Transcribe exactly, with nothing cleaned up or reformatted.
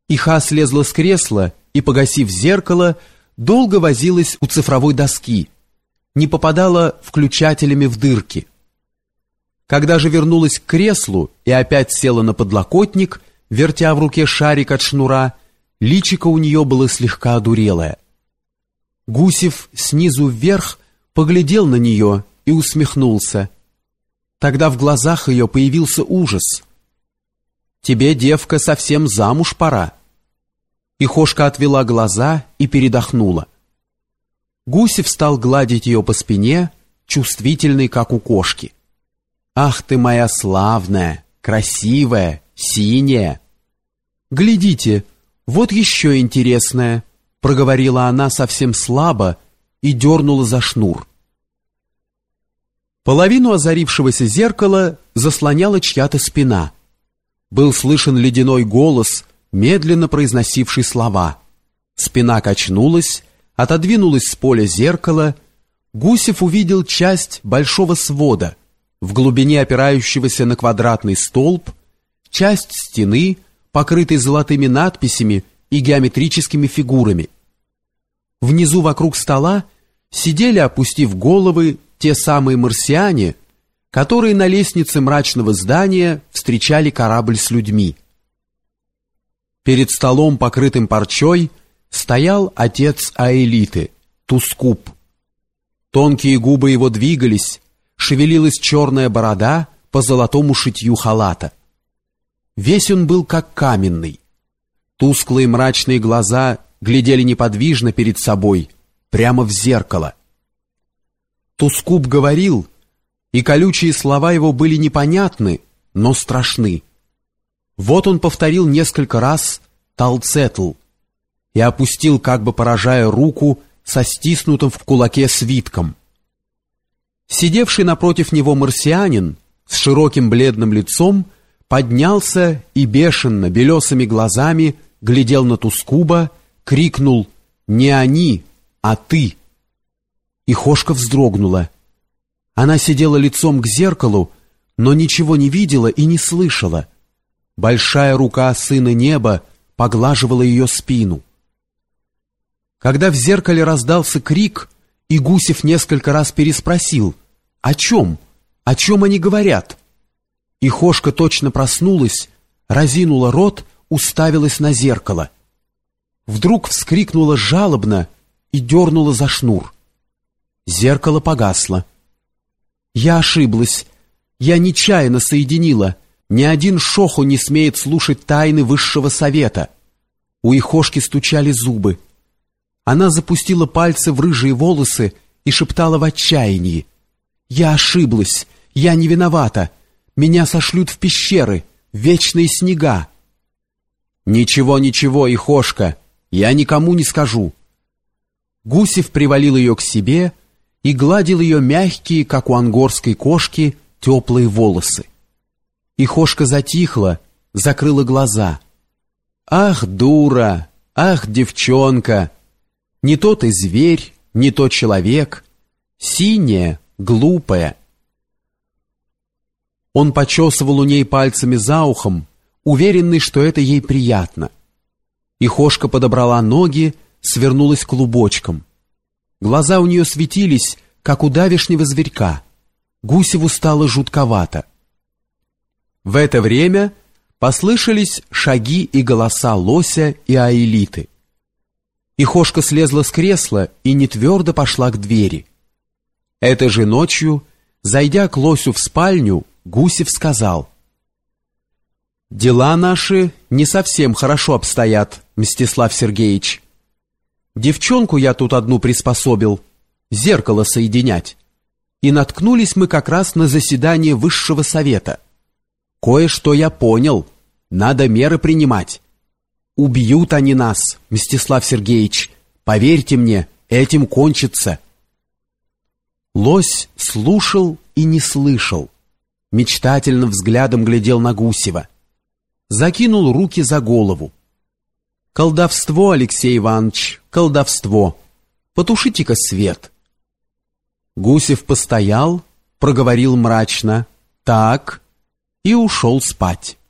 Иха слезла с кресла и, погасив зеркало, долго возилась у цифровой доски, не попадала включателями в дырки. Когда же вернулась к креслу и опять села на подлокотник, вертя в руке шарик от шнура, личико у нее было слегка одурелое. Гусев снизу вверх поглядел на нее и усмехнулся. Тогда в глазах ее появился ужас. «Тебе, девка, совсем замуж пора». Ихошка отвела глаза и передохнула. Гусев стал гладить ее по спине, чувствительный, как у кошки. «Ах ты моя славная, красивая, синяя!» «Глядите, вот еще интересное», — проговорила она совсем слабо и дернула за шнур. Половину озарившегося зеркала заслоняла чья-то спина. Был слышен ледяной голос, медленно произносивший слова. Спина качнулась, отодвинулась с поля зеркала. Гусев увидел часть большого свода, в глубине опирающегося на квадратный столб, часть стены, покрытой золотыми надписями и геометрическими фигурами. Внизу вокруг стола сидели, опустив головы, те самые марсиане, которые на лестнице мрачного здания встречали корабль с людьми. Перед столом, покрытым парчой, стоял отец Аэлиты, Тускуб. Тонкие губы его двигались, шевелилась черная борода по золотому шитью халата. Весь он был как каменный. Тусклые мрачные глаза глядели неподвижно перед собой, прямо в зеркало. Тускуб говорил, и колючие слова его были непонятны, но страшны. Вот он повторил несколько раз «Талцетл» и опустил, как бы поражая, руку со стиснутым в кулаке свитком. Сидевший напротив него марсианин с широким бледным лицом поднялся и бешено, белесыми глазами глядел на Тускуба, крикнул «Не они, а ты!». Ихошка вздрогнула. Она сидела лицом к зеркалу, но ничего не видела и не слышала. Большая рука сына неба поглаживала ее спину. Когда в зеркале раздался крик, и Гусев несколько раз переспросил: «О чем? О чем они говорят?» Ихошка точно проснулась, разинула рот, уставилась на зеркало. Вдруг вскрикнула жалобно и дернула за шнур. Зеркало погасло. «Я ошиблась. Я нечаянно соединила. Ни один шоху не смеет слушать тайны высшего совета». У Ихошки стучали зубы. Она запустила пальцы в рыжие волосы и шептала в отчаянии: «Я ошиблась. Я не виновата. Меня сошлют в пещеры, в вечные снега». «Ничего, ничего, Ихошка, я никому не скажу». Гусев привалил ее к себе и гладил ее мягкие, как у ангорской кошки, теплые волосы. Ихошка затихла, закрыла глаза. «Ах, дура! Ах, девчонка! Не то ты зверь, не то человек, синяя, глупая». Он почесывал у ней пальцами за ухом, уверенный, что это ей приятно. Ихошка подобрала ноги, свернулась клубочком. Глаза у нее светились, как у давешнего зверька. Гусеву стало жутковато. В это время послышались шаги и голоса Лося и Аэлиты. Ихошка слезла с кресла и нетвердо пошла к двери. Этой же ночью, зайдя к Лосю в спальню, Гусев сказал: «Дела наши не совсем хорошо обстоят, Мстислав Сергеевич. Девчонку я тут одну приспособил, зеркало соединять. И наткнулись мы как раз на заседание высшего совета. Кое-что я понял, надо меры принимать. Убьют они нас, Мстислав Сергеевич, поверьте мне, этим кончится». Лось слушал и не слышал, мечтательным взглядом глядел на Гусева, закинул руки за голову. «Колдовство, Алексей Иванович, колдовство. Потушите-ка свет». Гусев постоял, проговорил мрачно: «Так», и ушел спать.